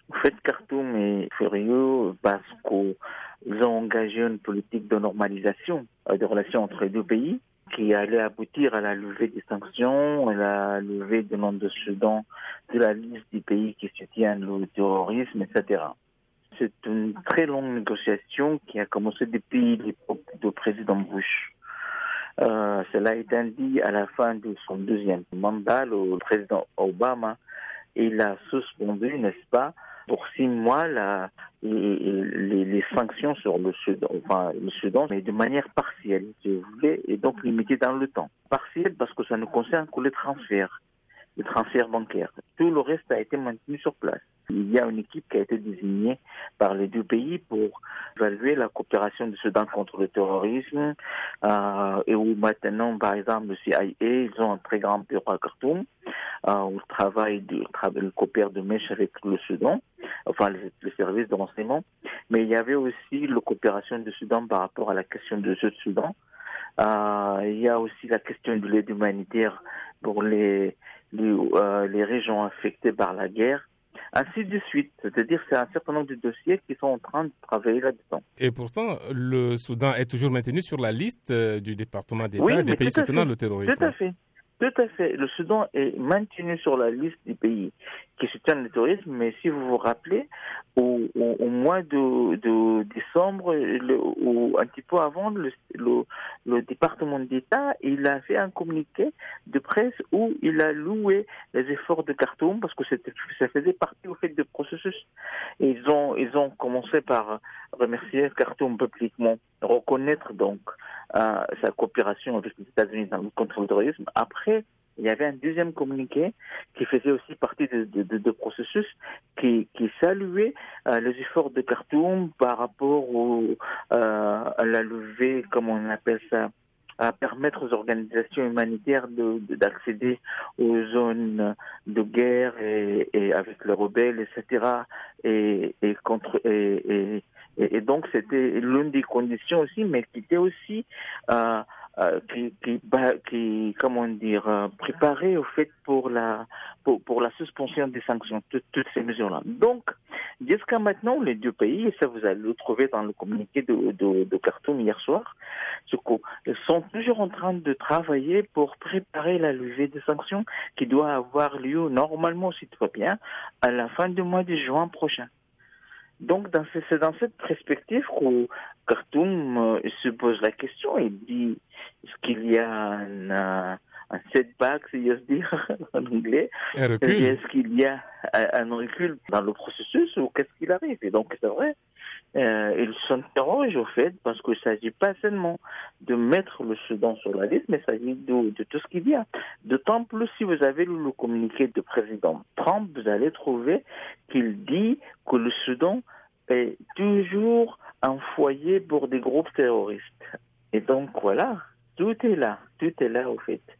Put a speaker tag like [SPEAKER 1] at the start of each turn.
[SPEAKER 1] En fait, Khartoum est furieux parce qu'ils ont engagé une politique de normalisation des relations entre les deux pays qui allait aboutir à la levée des sanctions, à la levée du nom de Soudan de la liste des pays qui soutiennent le terrorisme, etc. C'est une très longue négociation qui a commencé depuis l'époque du président Bush. Cela étant dit, à la fin de son deuxième mandat, le président Obama, il a suspendu, n'est-ce pas, pour 6 mois les sanctions sur le Soudan, mais de manière partielle, si vous voulez, et donc limitée dans le temps. Partielle parce que ça ne concerne que les transferts bancaires. Tout le reste a été maintenu sur place. Il y a une équipe qui a été désignée par les deux pays pour évaluer la coopération du Soudan contre le terrorisme et où maintenant, par exemple, le CIA, ils ont un très grand bureau à Khartoum où ils coopèrent de mèche avec le Soudan, enfin les services de renseignement. Mais il y avait aussi la coopération du Soudan par rapport à la question du Sud-Soudan. Il y a aussi la question de l'aide humanitaire pour les régions affectées par la guerre, ainsi de suite. C'est-à-dire c'est un certain nombre de dossiers qui sont en train de travailler là-dedans.
[SPEAKER 2] Et pourtant, le Soudan est toujours maintenu sur la liste du département
[SPEAKER 1] Oui,
[SPEAKER 2] d'État des pays soutenant le terrorisme.
[SPEAKER 1] Tout à fait. Tout à fait. Le Soudan est maintenu sur la liste des pays qui soutiennent le terrorisme, mais si vous vous rappelez, au mois de décembre, ou un petit peu avant, le département d'État, il a fait un communiqué de presse où il a loué les efforts de Khartoum parce que ça faisait partie au fait du processus. Et ils ont commencé par remercier Khartoum publiquement, reconnaître donc sa coopération avec les États-Unis dans le contre le terrorisme. Après, il y avait un deuxième communiqué qui faisait aussi partie de processus qui saluait les efforts de Khartoum par rapport à la levée, comme on appelle ça, à permettre aux organisations humanitaires d'accéder aux zones de guerre et avec les rebelles, etc. Et donc c'était l'une des conditions aussi, mais qui était aussi préparée au fait pour la suspension des sanctions, toutes ces mesures-là. Donc jusqu'à maintenant, les deux pays, et ça vous allez le trouver dans le communiqué de Khartoum hier soir, ils sont toujours en train de travailler pour préparer la levée des sanctions qui doit avoir lieu normalement, si tout va bien, à la fin du mois de juin prochain. Donc c'est dans cette perspective que Khartoum se pose la question et dit est-ce qu'il y a un setback, si j'ose dire, en anglais.
[SPEAKER 2] Un recul.
[SPEAKER 1] Est-ce qu'il y a un recul dans le processus ou qu'est-ce qu'il arrive? Et donc, c'est vrai, ils s'interrogent au fait parce qu'il ne s'agit pas seulement de mettre le Soudan sur la liste, mais il s'agit de tout ce qu'il y a. D'autant plus si vous avez lu le communiqué du président Trump, vous allez trouver qu'il dit que le Soudan est toujours un foyer pour des groupes terroristes. Et donc, voilà, tout est là au fait.